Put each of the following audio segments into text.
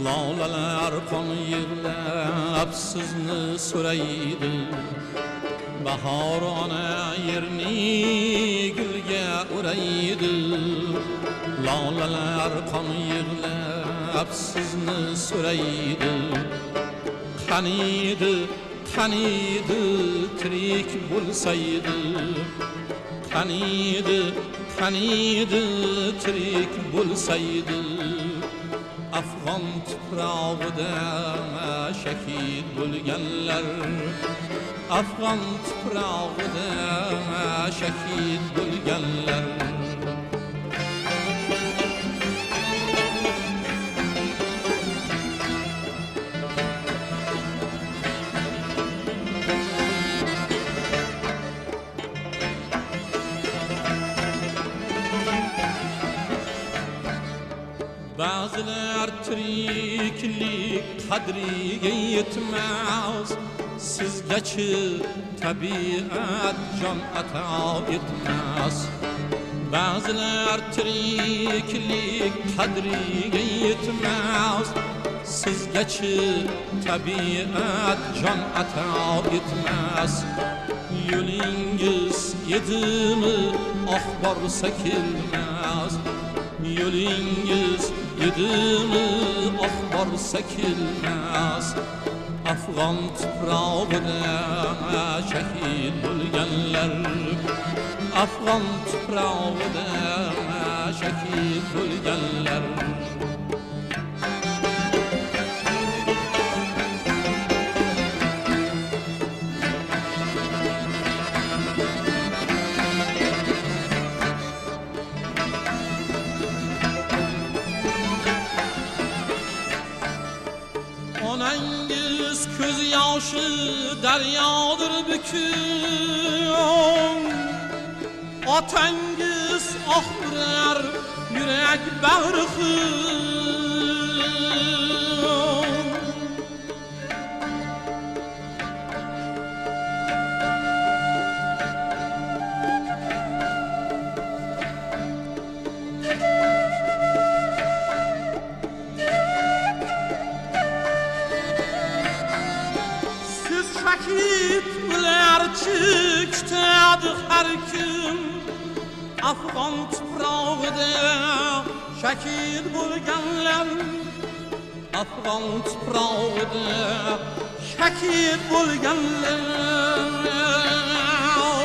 Lolalar qon yig'lab sizni so'raydi, bahor ona yerni gulga o'raydi. Lolalar qon yig'lab sizni so'raydi, qaniydi qaniydi tirik bo'lsaydi, qaniydi qaniydi tirik bo'lsaydi. Afg'on tuprog'ida shahid bo'lganlar, Afg'on tuprog'ida shahid bo'lganlar. Ba'zilar tiriklik qadriga yetmaz, sizgachi tabiat jon ato etmaz. Ba'zilar tiriklik qadriga yetmaz, sizgachi tabiat jon ato etmaz. Yo'lingiz edimi oq borsa kelmaz, yo'lingiz edimi oq borsa kelmaz. Afg'on tuprog'ida shahid bo'lganlar, Afg'on tuprog'ida shahid bo'lganlar. Onangiz ko'z yoshi daryodir bukun, otangiz oxbirar yurak bag'ri xun. Shahid bularchi kutadi har kim, Afg'on tuprog'ida shahid bo'lganlar, Afg'on tuprog'ida shahid bo'lganlar.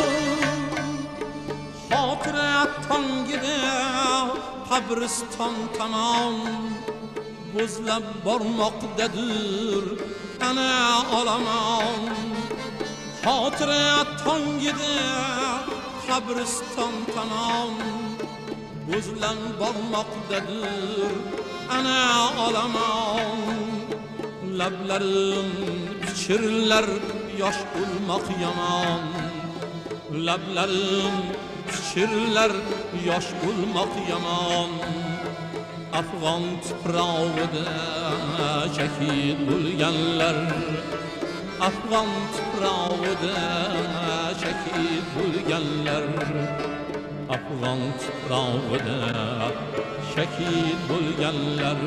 Xotira tongida qabriston tomon bo'zlab bormoqdadir ana olomon. Xotira tongida qabriston tomon bo'zlab bormoqdadir ana olomon. Lablarim pichirlar yosh o'lmoq yomon, lablarim pichirlar yosh o'lmoq yomon. Afg'on tuprog'ida shahid bo'lganlar, Afg'on tuprog'ida shahid bo'lganlar, Afg'on tuprog'ida shahid bo'lganlar,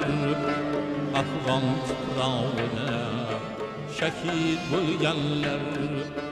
Afg'on tuprog'ida shahid bo'lganlar.